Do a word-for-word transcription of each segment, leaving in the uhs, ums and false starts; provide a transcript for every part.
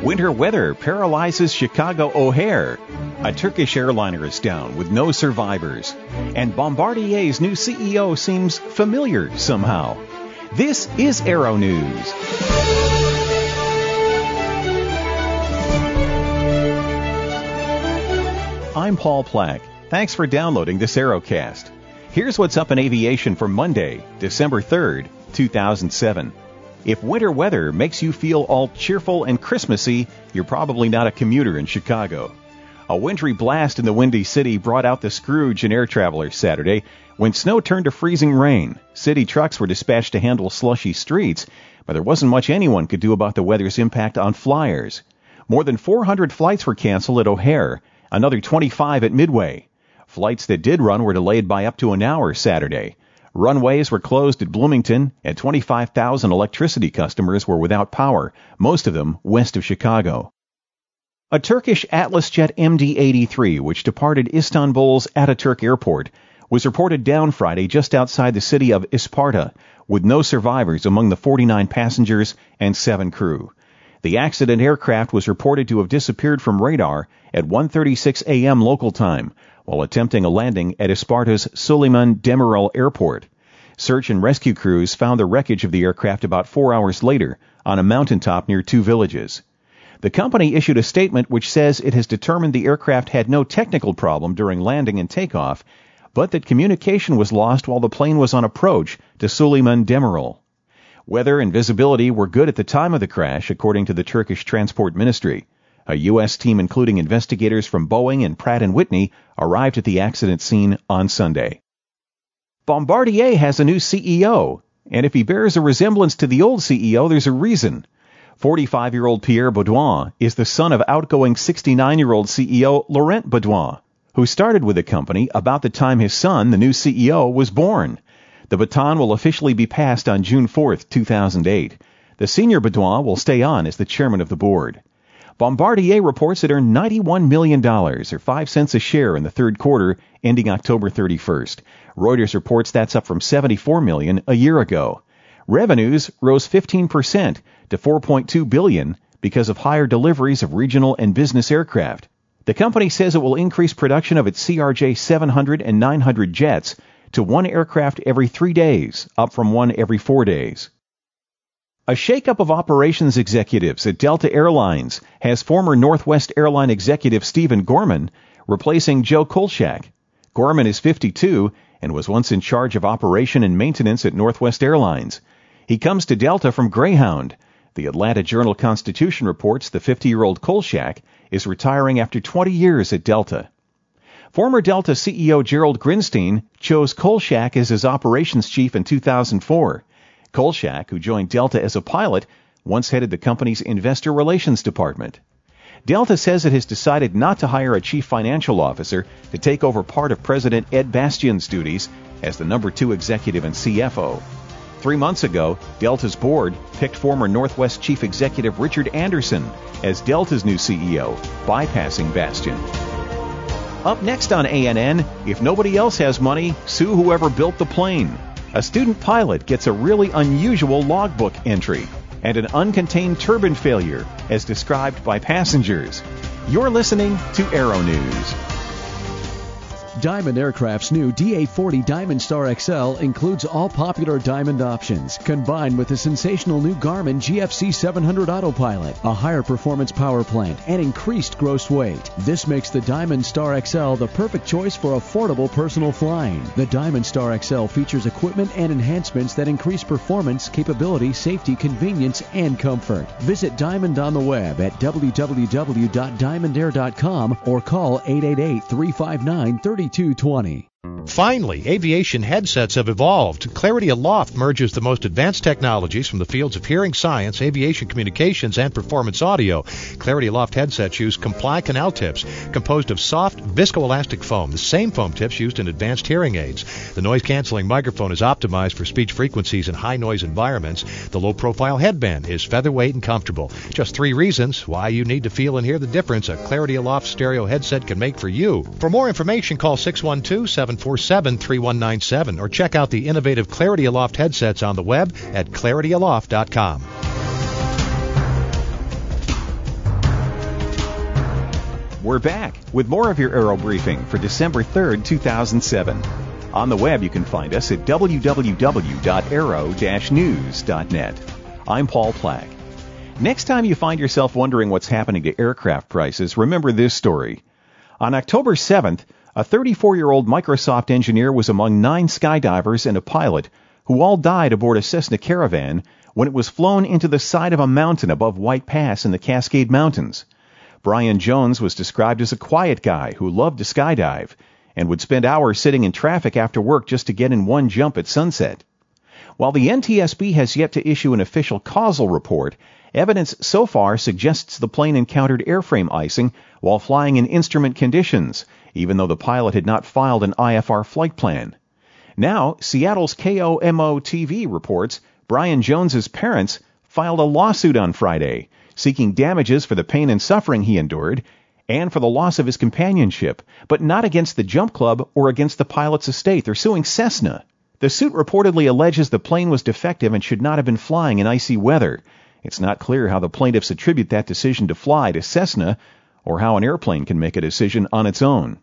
Winter weather paralyzes Chicago O'Hare. A Turkish airliner is down with no survivors. And Bombardier's new C E O seems familiar somehow. This is Aero News. I'm Paul Plack. Thanks for downloading this Aerocast. Here's what's up in aviation for Monday, December third, two thousand seven. If winter weather makes you feel all cheerful and Christmassy, you're probably not a commuter in Chicago. A wintry blast in the Windy City brought out the Scrooge in air travelers Saturday. When snow turned to freezing rain, city trucks were dispatched to handle slushy streets, but there wasn't much anyone could do about the weather's impact on flyers. More than four hundred flights were canceled at O'Hare, another twenty-five at Midway. Flights that did run were delayed by up to an hour Saturday. Runways were closed at Bloomington, and twenty-five thousand electricity customers were without power, most of them west of Chicago. A Turkish Atlas Jet M D eighty-three, which departed Istanbul's Ataturk Airport, was reported down Friday just outside the city of Isparta, with no survivors among the forty-nine passengers and seven crew. The accident aircraft was reported to have disappeared from radar at one thirty-six a.m. local time, while attempting a landing at Isparta's Suleiman Demirel Airport. Search and rescue crews found the wreckage of the aircraft about four hours later on a mountaintop near two villages. The company issued a statement which says it has determined the aircraft had no technical problem during landing and takeoff, but that communication was lost while the plane was on approach to Suleiman Demirel. Weather and visibility were good at the time of the crash, according to the Turkish Transport Ministry. A U S team including investigators from Boeing and Pratt and Whitney arrived at the accident scene on Sunday. Bombardier has a new C E O, and if he bears a resemblance to the old C E O, there's a reason. forty-five-year-old Pierre Baudouin is the son of outgoing sixty-nine-year-old C E O Laurent Baudouin, who started with the company about the time his son, the new C E O, was born. The baton will officially be passed on June fourth, two thousand eight. The senior Baudouin will stay on as the chairman of the board. Bombardier reports it earned ninety-one million dollars, or five cents a share in the third quarter, ending October thirty-first. Reuters reports that's up from seventy-four million dollars a year ago. Revenues rose fifteen percent to four point two billion dollars because of higher deliveries of regional and business aircraft. The company says it will increase production of its C R J seven hundred and nine hundred jets to one aircraft every three days, up from one every four days. A shakeup of operations executives at Delta Airlines has former Northwest Airline executive Stephen Gorman replacing Joe Kolchak. Gorman is fifty-two and was once in charge of operation and maintenance at Northwest Airlines. He comes to Delta from Greyhound. The Atlanta Journal-Constitution reports the fifty-year-old Kolchak is retiring after twenty years at Delta. Former Delta C E O Gerald Grinstein chose Kolchak as his operations chief in two thousand four. Kolchak, who joined Delta as a pilot, once headed the company's investor relations department. Delta says it has decided not to hire a chief financial officer to take over part of President Ed Bastian's duties as the number two executive and C F O. Three months ago, Delta's board picked former Northwest chief executive Richard Anderson as Delta's new C E O, bypassing Bastian. Up next on A N N, if nobody else has money, sue whoever built the plane. A student pilot gets a really unusual logbook entry, and an uncontained turbine failure as described by passengers. You're listening to Aero News. Diamond Aircraft's new D A forty Diamond Star X L includes all popular Diamond options, combined with the sensational new Garmin G F C seven hundred Autopilot, a higher performance power plant, and increased gross weight. This makes the Diamond Star X L the perfect choice for affordable personal flying. The Diamond Star X L features equipment and enhancements that increase performance, capability, safety, convenience, and comfort. Visit Diamond on the web at w w w dot diamond air dot com or call eight eight eight, three five nine, three two two zero. Finally, aviation headsets have evolved. Clarity Aloft merges the most advanced technologies from the fields of hearing science, aviation communications, and performance audio. Clarity Aloft headsets use Comply canal tips composed of soft, viscoelastic foam, the same foam tips used in advanced hearing aids. The noise-canceling microphone is optimized for speech frequencies in high-noise environments. The low-profile headband is featherweight and comfortable. Just three reasons why you need to feel and hear the difference a Clarity Aloft stereo headset can make for you. For more information, call six one two, seven four seven, three one nine seven or check out the innovative Clarity Aloft headsets on the web at clarity aloft dot com. We're back with more of your Aero Briefing for December third, two thousand seven. On the web, you can find us at w w w dot aero dash news dot net. I'm Paul Plack. Next time you find yourself wondering what's happening to aircraft prices, remember this story. On October seventh, a thirty-four-year-old Microsoft engineer was among nine skydivers and a pilot who all died aboard a Cessna Caravan when it was flown into the side of a mountain above White Pass in the Cascade Mountains. Brian Jones was described as a quiet guy who loved to skydive and would spend hours sitting in traffic after work just to get in one jump at sunset. While the N T S B has yet to issue an official causal report, evidence so far suggests the plane encountered airframe icing while flying in instrument conditions, even though the pilot had not filed an I F R flight plan. Now, Seattle's K O M O T V reports Brian Jones's parents filed a lawsuit on Friday, seeking damages for the pain and suffering he endured and for the loss of his companionship, but not against the Jump Club or against the pilot's estate. They're suing Cessna. The suit reportedly alleges the plane was defective and should not have been flying in icy weather. It's not clear how the plaintiffs attribute that decision to fly to Cessna or how an airplane can make a decision on its own.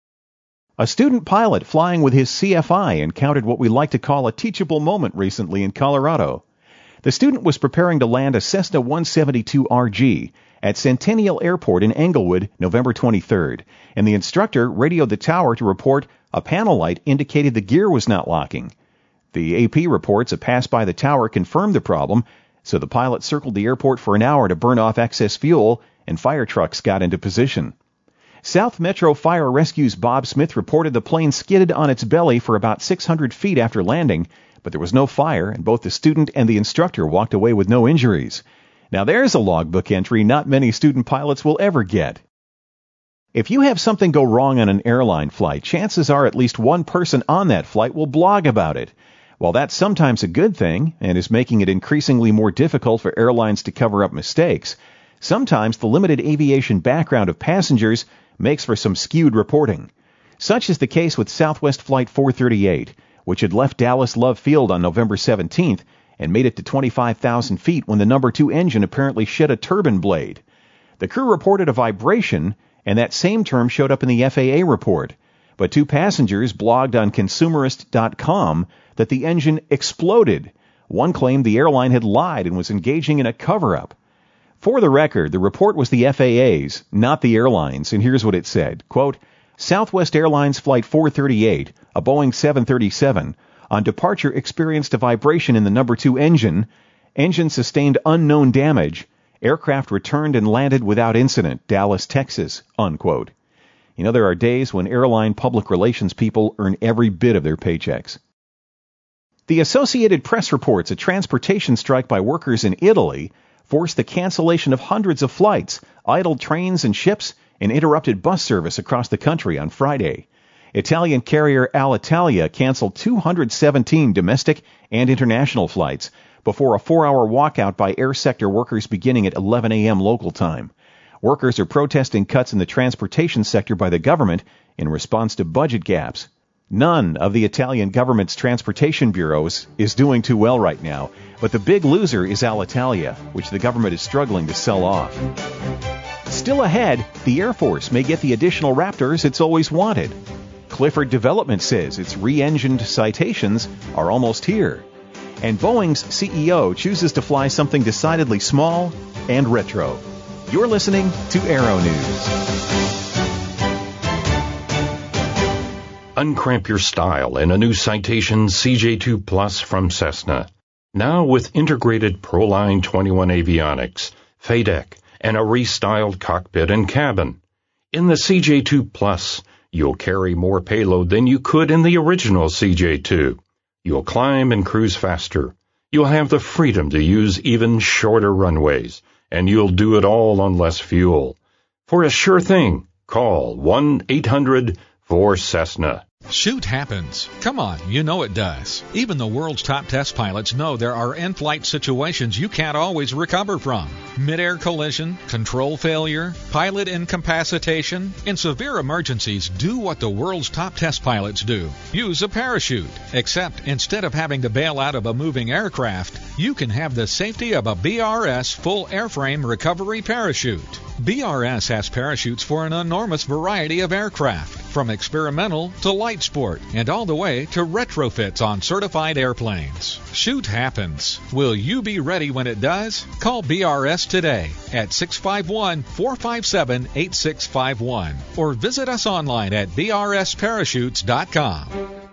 A student pilot flying with his C F I encountered what we like to call a teachable moment recently in Colorado. The student was preparing to land a Cessna one seventy-two R G at Centennial Airport in Englewood, November twenty-third, and the instructor radioed the tower to report a panel light indicated the gear was not locking. The A P reports a pass by the tower confirmed the problem, so the pilot circled the airport for an hour to burn off excess fuel, and fire trucks got into position. South Metro Fire Rescue's Bob Smith reported the plane skidded on its belly for about six hundred feet after landing, but there was no fire, and both the student and the instructor walked away with no injuries. Now there's a logbook entry not many student pilots will ever get. If you have something go wrong on an airline flight, chances are at least one person on that flight will blog about it. While that's sometimes a good thing and is making it increasingly more difficult for airlines to cover up mistakes, sometimes the limited aviation background of passengers makes for some skewed reporting. Such is the case with Southwest Flight four thirty-eight, which had left Dallas Love Field on November seventeenth and made it to twenty-five thousand feet when the number two engine apparently shed a turbine blade. The crew reported a vibration, and that same term showed up in the F A A report. But two passengers blogged on consumerist dot com that the engine exploded. One claimed the airline had lied and was engaging in a cover-up. For the record, the report was the F A A's, not the airlines, and here's what it said. Quote, Southwest Airlines Flight four thirty-eight, a Boeing seven thirty-seven, on departure experienced a vibration in the number two engine. Engine sustained unknown damage. Aircraft returned and landed without incident, Dallas, Texas, unquote. You know, there are days when airline public relations people earn every bit of their paychecks. The Associated Press reports a transportation strike by workers in Italy forced the cancellation of hundreds of flights, idled trains and ships, and interrupted bus service across the country on Friday. Italian carrier Alitalia canceled two hundred seventeen domestic and international flights before a four-hour walkout by air sector workers beginning at eleven a.m. local time. Workers are protesting cuts in the transportation sector by the government in response to budget gaps. None of the Italian government's transportation bureaus is doing too well right now, but the big loser is Alitalia, which the government is struggling to sell off. Still ahead, the Air Force may get the additional Raptors it's always wanted. Clifford Development says its re-engined Citations are almost here. And Boeing's C E O chooses to fly something decidedly small and retro. You're listening to Aero News. Uncramp your style in a new Citation C J two Plus from Cessna. Now with integrated Proline twenty-one avionics, F A D E C, and a restyled cockpit and cabin. In the C J two Plus, you'll carry more payload than you could in the original C J two. You'll climb and cruise faster. You'll have the freedom to use even shorter runways, and you'll do it all on less fuel. For a sure thing, call one eight hundred four Cessna. Shoot happens. Come on, you know it does. Even the world's top test pilots know there are in-flight situations you can't always recover from. Mid-air collision, control failure, pilot incapacitation. In severe emergencies, do what the world's top test pilots do. Use a parachute. Except instead of having to bail out of a moving aircraft, you can have the safety of a B R S full airframe recovery parachute. B R S has parachutes for an enormous variety of aircraft, from experimental to light sport, and all the way to retrofits on certified airplanes. Shoot happens. Will you be ready when it does? Call B R S today at six five one, four five seven, eight six five one or visit us online at b r s parachutes dot com.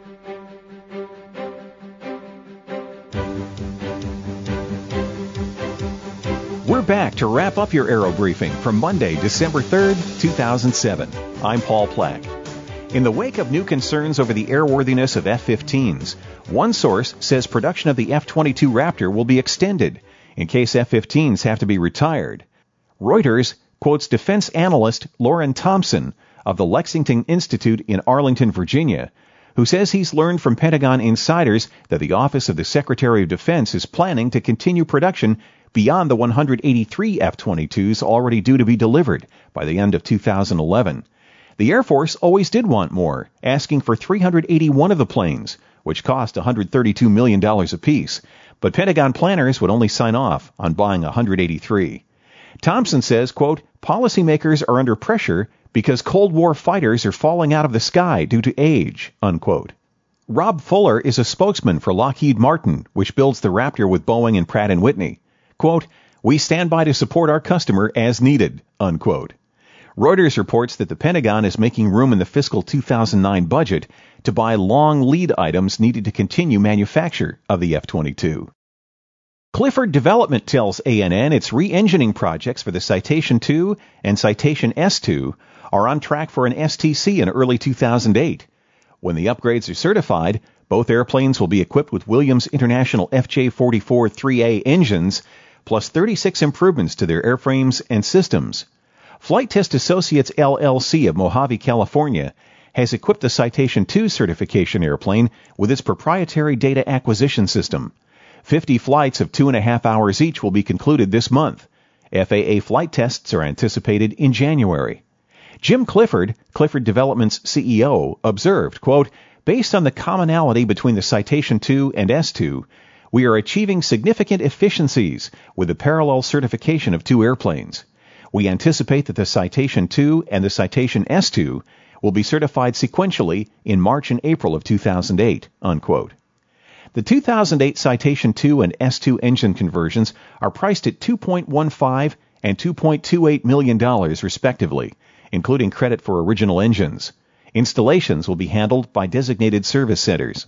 We're back to wrap up your Aero Briefing from Monday, December third, two thousand seven. I'm Paul Plack. In the wake of new concerns over the airworthiness of F fifteens, one source says production of the F twenty-two Raptor will be extended in case F fifteens have to be retired. Reuters quotes defense analyst Lauren Thompson of the Lexington Institute in Arlington, Virginia, who says he's learned from Pentagon insiders that the Office of the Secretary of Defense is planning to continue production beyond the one hundred eighty-three F twenty-twos already due to be delivered by the end of two thousand eleven. The Air Force always did want more, asking for three hundred eighty-one of the planes, which cost one hundred thirty-two million dollars apiece, but Pentagon planners would only sign off on buying one hundred eighty-three. Thompson says, quote, policymakers are under pressure because Cold War fighters are falling out of the sky due to age, unquote. Rob Fuller is a spokesman for Lockheed Martin, which builds the Raptor with Boeing and Pratt and Whitney. Quote, we stand by to support our customer as needed, unquote. Reuters reports that the Pentagon is making room in the fiscal two thousand nine budget to buy long lead items needed to continue manufacture of the F twenty-two. Clifford Development tells A N N its re-engining projects for the Citation two and Citation S two are on track for an S T C in early two thousand eight. When the upgrades are certified, both airplanes will be equipped with Williams International F J forty-four three A engines, plus thirty-six improvements to their airframes and systems. Flight Test Associates L L C of Mojave, California, has equipped the Citation two certification airplane with its proprietary data acquisition system. Fifty flights of two and a half hours each will be concluded this month. F A A flight tests are anticipated in January. Jim Clifford, Clifford Development's C E O, observed, quote, based on the commonality between the Citation two and S two, we are achieving significant efficiencies with the parallel certification of two airplanes. We anticipate that the Citation two and the Citation S two will be certified sequentially in March and April of two thousand eight, unquote. The two thousand eight Citation two and S two engine conversions are priced at two point one five and two point two eight million dollars respectively, including credit for original engines. Installations will be handled by designated service centers.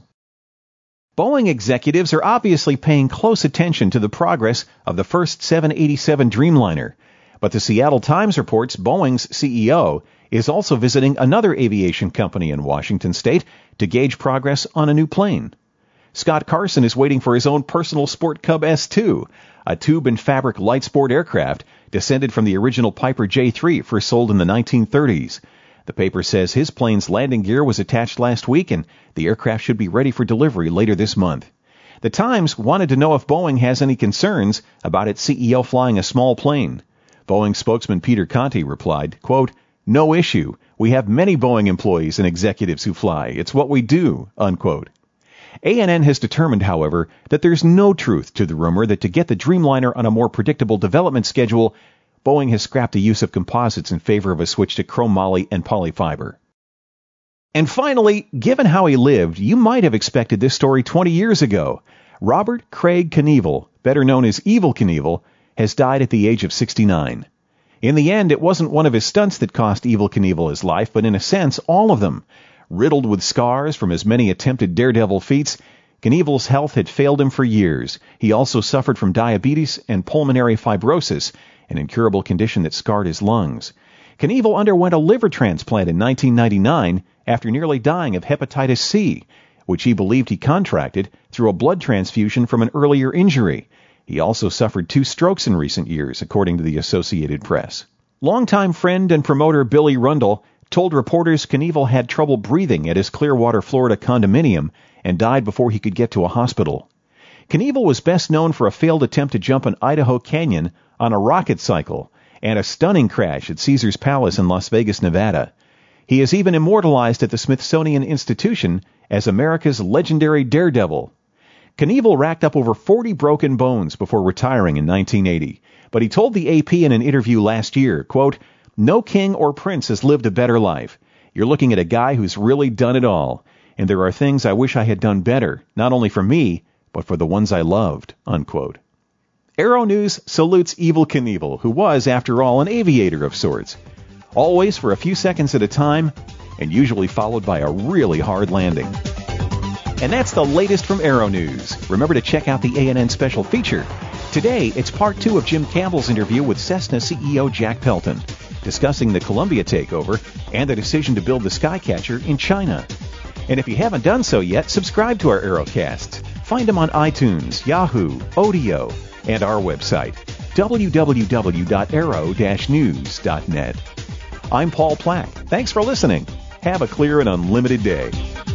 Boeing executives are obviously paying close attention to the progress of the first seven eighty-seven Dreamliner, but the Seattle Times reports Boeing's C E O is also visiting another aviation company in Washington state to gauge progress on a new plane. Scott Carson is waiting for his own personal Sport Cub S two, a tube and fabric light sport aircraft descended from the original Piper J three first sold in the nineteen thirties. The paper says his plane's landing gear was attached last week and the aircraft should be ready for delivery later this month. The Times wanted to know if Boeing has any concerns about its C E O flying a small plane. Boeing spokesman Peter Conti replied, quote, no issue. We have many Boeing employees and executives who fly. It's what we do, unquote. A N N has determined, however, that there's no truth to the rumor that to get the Dreamliner on a more predictable development schedule, Boeing has scrapped the use of composites in favor of a switch to chromoly and polyfiber. And finally, given how he lived, you might have expected this story twenty years ago. Robert Craig Knievel, better known as Evel Knievel, has died at the age of sixty-nine. In the end, it wasn't one of his stunts that cost Evel Knievel his life, but in a sense, all of them. Riddled with scars from his many attempted daredevil feats, Knievel's health had failed him for years. He also suffered from diabetes and pulmonary fibrosis, an incurable condition that scarred his lungs. Knievel underwent a liver transplant in nineteen ninety-nine after nearly dying of hepatitis C, which he believed he contracted through a blood transfusion from an earlier injury. He also suffered two strokes in recent years, according to the Associated Press. Longtime friend and promoter Billy Rundle told reporters Knievel had trouble breathing at his Clearwater, Florida condominium and died before he could get to a hospital. Knievel was best known for a failed attempt to jump an Idaho Canyon on a rocket cycle and a stunning crash at Caesars Palace in Las Vegas, Nevada. He is even immortalized at the Smithsonian Institution as America's legendary daredevil. Knievel racked up over forty broken bones before retiring in nineteen eighty, but he told the A P in an interview last year, quote, "No king or prince has lived a better life. You're looking at a guy who's really done it all, and there are things I wish I had done better, not only for me, but for the ones I loved," unquote. Aero News salutes Evel Knievel, who was, after all, an aviator of sorts. Always for a few seconds at a time, and usually followed by a really hard landing. And that's the latest from Aero News. Remember to check out the A and N special feature. Today, it's part two of Jim Campbell's interview with Cessna C E O Jack Pelton, discussing the Columbia takeover and the decision to build the Skycatcher in China. And if you haven't done so yet, subscribe to our Aerocasts. Find them on iTunes, Yahoo, Odeo, and our website, w w w dot aero dash news dot net. I'm Paul Plack. Thanks for listening. Have a clear and unlimited day.